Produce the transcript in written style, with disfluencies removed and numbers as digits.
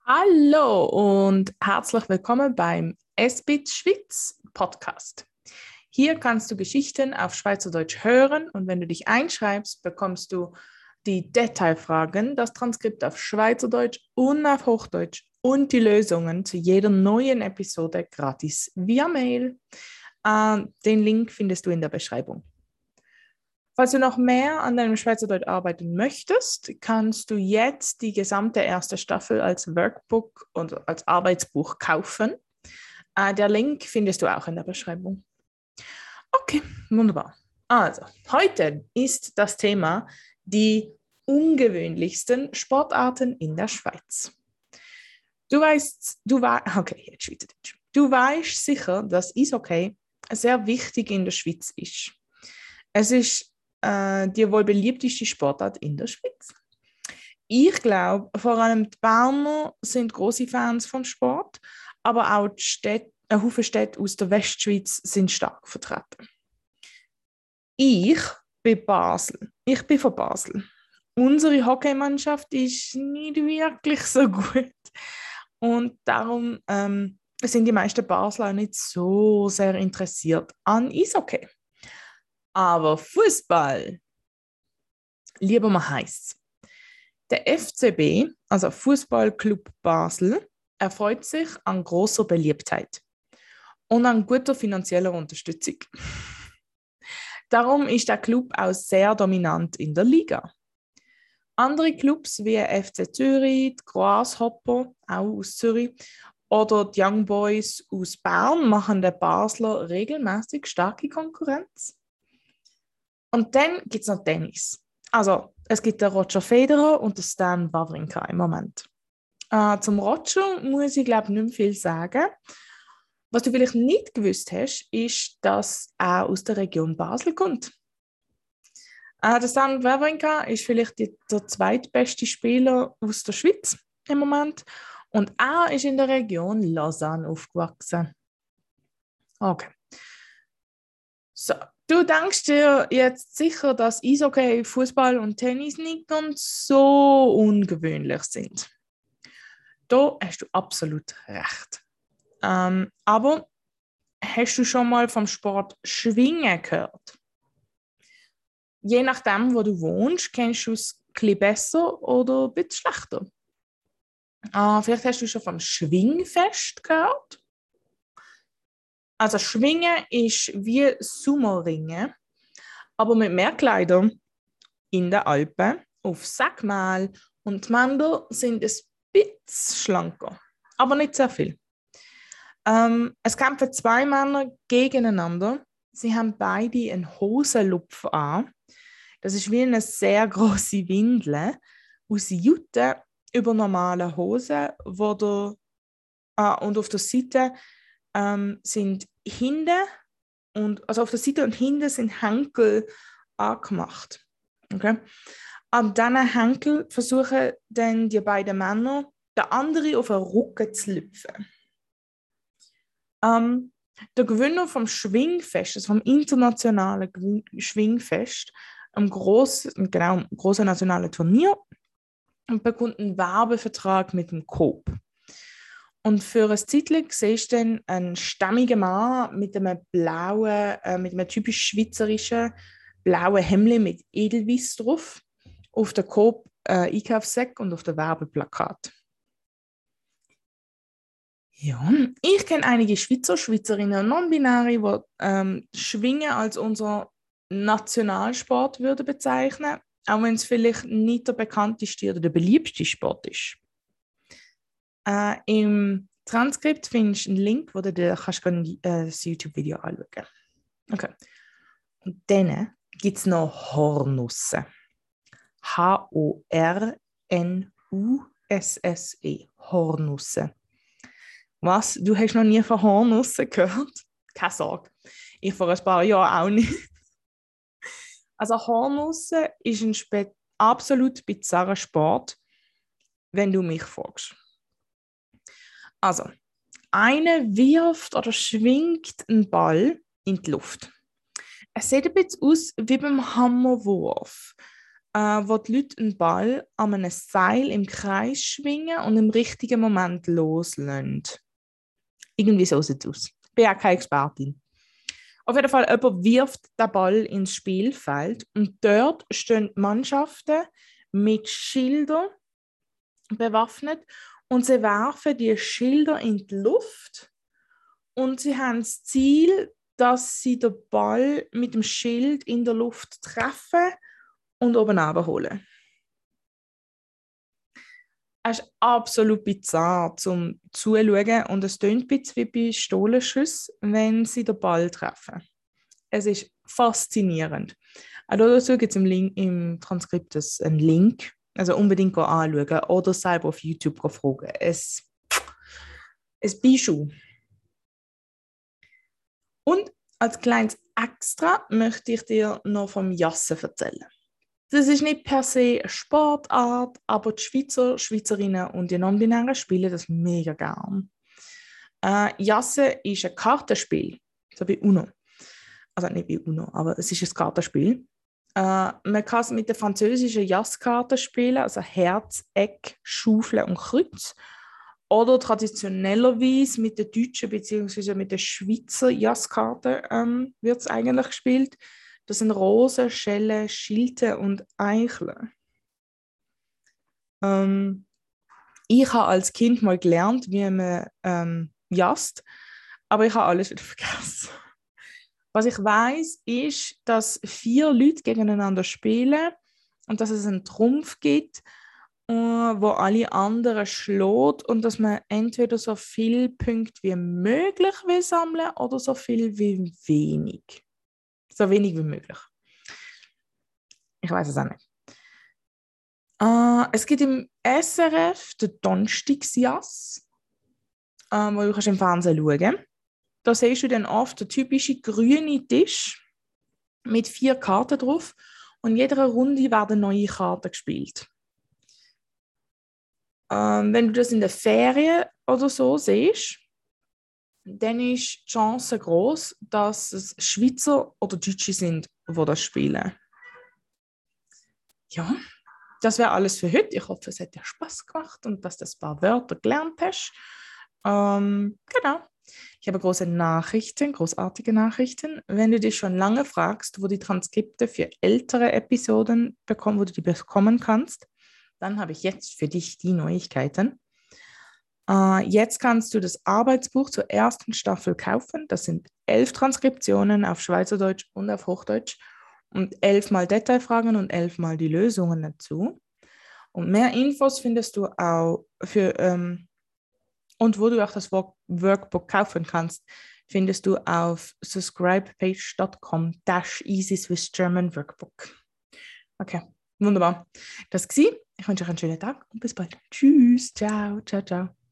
Hallo und herzlich willkommen beim SBIT Schweiz Podcast. Hier kannst du Geschichten auf Schweizerdeutsch hören und wenn du dich einschreibst, bekommst du die Detailfragen, das Transkript auf Schweizerdeutsch und auf Hochdeutsch und die Lösungen zu jeder neuen Episode gratis via Mail. Den Link findest du in der Beschreibung. Falls du noch mehr an deinem Schweizerdeutsch arbeiten möchtest, kannst du jetzt die gesamte erste Staffel als Workbook und als Arbeitsbuch kaufen. Der Link findest du auch in der Beschreibung. Okay, wunderbar. Also, heute ist das Thema die ungewöhnlichsten Sportarten in der Schweiz. Du weißt sicher, dass Eishockey sehr wichtig in der Schweiz ist. Es ist die wohl beliebteste Sportart in der Schweiz. Ich glaube, vor allem die Berner sind große Fans vom Sport, aber auch die Städte, ein Haufen Städte aus der Westschweiz sind stark vertreten. Ich bin von Basel. Unsere Hockeymannschaft ist nicht wirklich so gut. Und darum sind die meisten Basler nicht so sehr interessiert an Eishockey. Aber Fußball, lieber mal heißt's. Der FCB, also Fußballclub Basel, erfreut sich an großer Beliebtheit und an guter finanzieller Unterstützung. Darum ist der Club auch sehr dominant in der Liga. Andere Clubs wie FC Zürich, die Grasshopper, auch aus Zürich, oder die Young Boys aus Bern machen den Basler regelmäßig starke Konkurrenz. Und dann gibt es noch Tennis. Also, es gibt den Roger Federer und den Stan Wawrinka im Moment. Zum Roger muss ich, glaube ich, nicht mehr viel sagen. Was du vielleicht nicht gewusst hast, ist, dass er aus der Region Basel kommt. Der Stan Wawrinka ist vielleicht der zweitbeste Spieler aus der Schweiz im Moment. Und er ist in der Region Lausanne aufgewachsen. Okay. So, du denkst dir jetzt sicher, dass Eishockey, Fußball und Tennis nicht ganz so ungewöhnlich sind. Da hast du absolut recht. Aber hast du schon mal vom Sport Schwingen gehört? Je nachdem, wo du wohnst, kennst du es ein bisschen besser oder ein bisschen schlechter. Vielleicht hast du schon vom Schwingfest gehört. Also Schwingen ist wie Sumo-Ringen, aber mit mehr Kleidern in den Alpen auf Säckmal und die Männer sind ein bisschen schlanker, aber nicht sehr viel. Es kämpfen zwei Männer gegeneinander. Sie haben beide einen Hosenlupf an. Das ist wie eine sehr große Windel aus Jute über normale Hosen, und auf der Seite sind hinten also auf der Seite und hinten sind Henkel angemacht. Okay? An diesen Henkel versuchen dann die beiden Männer, den anderen auf den Rücken zu lüpfen. Der Gewinner vom Schwingfest, also vom internationalen Schwingfest, am grossen nationalen Turnier, bekommt einen Werbevertrag mit dem Coop. Und für ein Zeitchen siehst du dann einen stämmigen Mann mit einem typisch schweizerischen blauen Hemd mit Edelweiss drauf, auf der Coop Einkaufssack und auf dem Werbeplakat. Ja, ich kenne einige Schweizerinnen und Non-Binäre, die Schwingen als unser Nationalsport würde bezeichnen, auch wenn es vielleicht nicht der bekannteste oder der beliebteste Sport ist. Im Transkript findest du einen Link, wo du dir das YouTube-Video anschauen kannst. Okay. Und dann gibt es noch Hornusse. Hornusse. Hornusse. Was? Du hast noch nie von Hornussen gehört? Keine Sorge. Ich vor ein paar Jahren auch nicht. Also Hornusse ist ein absolut bizarrer Sport, wenn du mich fragst. Also, einer wirft oder schwingt einen Ball in die Luft. Es sieht ein bisschen aus wie beim Hammerwurf. wo die Leute einen Ball an einem Seil im Kreis schwingen und im richtigen Moment loslassen. Irgendwie so sieht es aus. Ich bin auch keine Expertin. Auf jeden Fall, jemand wirft den Ball ins Spielfeld und dort stehen die Mannschaften mit Schildern bewaffnet und sie werfen die Schilder in die Luft und sie haben das Ziel, dass sie den Ball mit dem Schild in der Luft treffen und oben runterholen. Es ist absolut bizarr zum Zuschauen und es tönt ein bisschen wie bei Pistolenschüssen, wenn sie den Ball treffen. Es ist faszinierend. Auch dazu gibt es im Transkript einen Link, also unbedingt anschauen oder selber auf YouTube fragen. Es Bijou. Und als kleines Extra möchte ich dir noch vom Jassen erzählen. Das ist nicht per se eine Sportart, aber die Schweizerinnen und die Non-Binären spielen das mega gern. Jassen ist ein Kartenspiel, so wie Uno. Also nicht wie Uno, aber es ist ein Kartenspiel. Man kann es mit der französischen Jasskarte spielen, also Herz, Eck, Schaufel und Kreuz. Oder traditionellerweise mit der deutschen bzw. mit der Schweizer Jasskarte wird es eigentlich gespielt. Das sind Rosen, Schellen, Schilde und Eicheln. Ich habe als Kind mal gelernt, wie man jasst, aber ich habe alles wieder vergessen. Was ich weiß, ist, dass 4 Leute gegeneinander spielen und dass es einen Trumpf gibt, wo alle anderen schlägt und dass man entweder so viele Punkte wie möglich will sammeln oder so viel wie wenig. So wenig wie möglich. Ich weiß es auch nicht. Es gibt im SRF den Donnerstagsjass, wo du im Fernsehen schauen kannst. Da siehst du dann oft den typischen grünen Tisch mit 4 Karten drauf und in jeder Runde werden neue Karten gespielt. Wenn du das in der Ferien oder so siehst, dann ist die Chance groß, dass es Schweizer oder Deutsche sind, die das spielen. Ja, das wäre alles für heute. Ich hoffe, es hat dir Spaß gemacht und dass du ein paar Wörter gelernt hast. Genau. Ich habe großartige Nachrichten. Wenn du dich schon lange fragst, wo die Transkripte für ältere Episoden bekommen, wo du die bekommen kannst, dann habe ich jetzt für dich die Neuigkeiten. Jetzt kannst du das Arbeitsbuch zur ersten Staffel kaufen. Das sind 11 Transkriptionen auf Schweizerdeutsch und auf Hochdeutsch und 11 mal Detailfragen und 11 mal die Lösungen dazu. Und mehr Infos findest du auch und wo du auch das Workbook kaufen kannst, findest du auf subscribepage.com/Easy Swiss German Workbook. Okay, wunderbar. Das war's. Ich wünsche euch einen schönen Tag und bis bald. Tschüss, ciao, ciao, ciao.